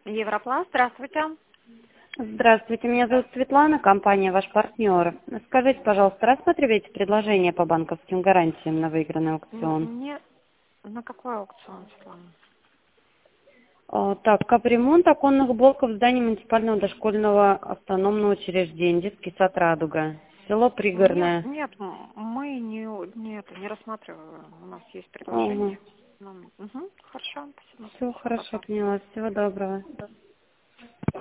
Европласт, здравствуйте. Здравствуйте, меня зовут Светлана, компания «Ваш партнер». Скажите, пожалуйста, рассматриваете предложение по банковским гарантиям на выигранный аукцион? Нет, на какой аукцион, Светлана? Так, капремонт оконных блоков в здании муниципального дошкольного автономного учреждения, детский сад «Радуга», село Нет, Пригорное. нет, мы не рассматриваем. У нас есть Ага. предложение. Хорошо, спасибо. Все Всего хорошо, доброго. поняла. Всего доброго.